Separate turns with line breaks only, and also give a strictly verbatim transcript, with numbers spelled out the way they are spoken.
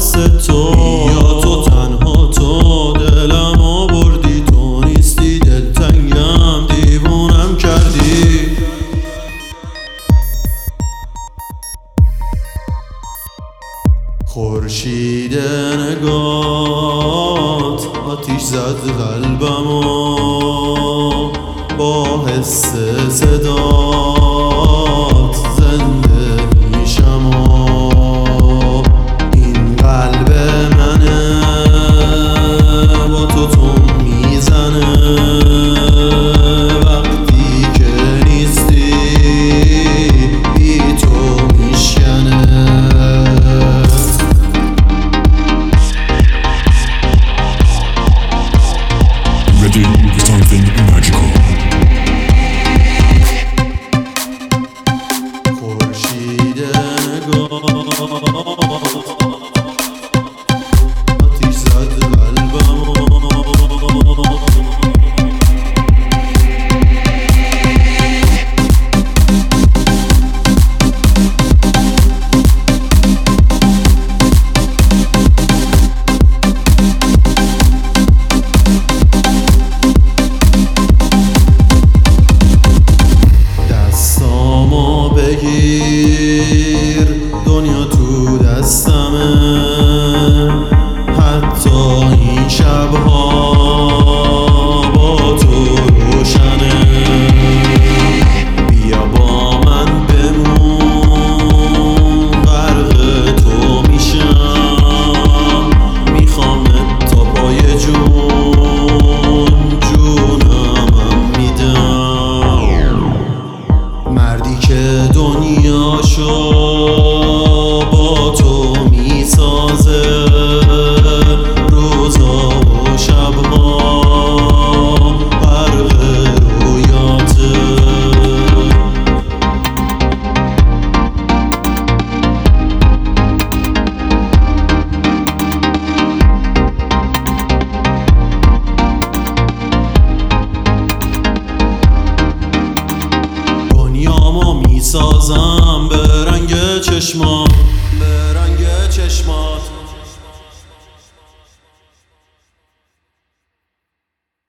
دست تو. یا تو تنها تو دلم آوردی، تو نیستی دلتنگم دیوونم کردی. خورشید نگات آتیش زد قلبمو، با حس صدات زنده میشم و این قلب منه با تو تون میزنه وقتی که نیستی بی تو میشکنه.
Ready for something magical.
خورشید نگاه آتیش زد قلبمو، دستامو بگیر دنیا تو دستمه، حتی این شبها با تو روشنه. بیا با من بمون غرق تو میشم، میخوامت تا پای جون جونمم میدم. مردی که دنیاشو با تو میسازه روزا و شبها غرق رویاته. دنیامو میسازم به رنگ چشما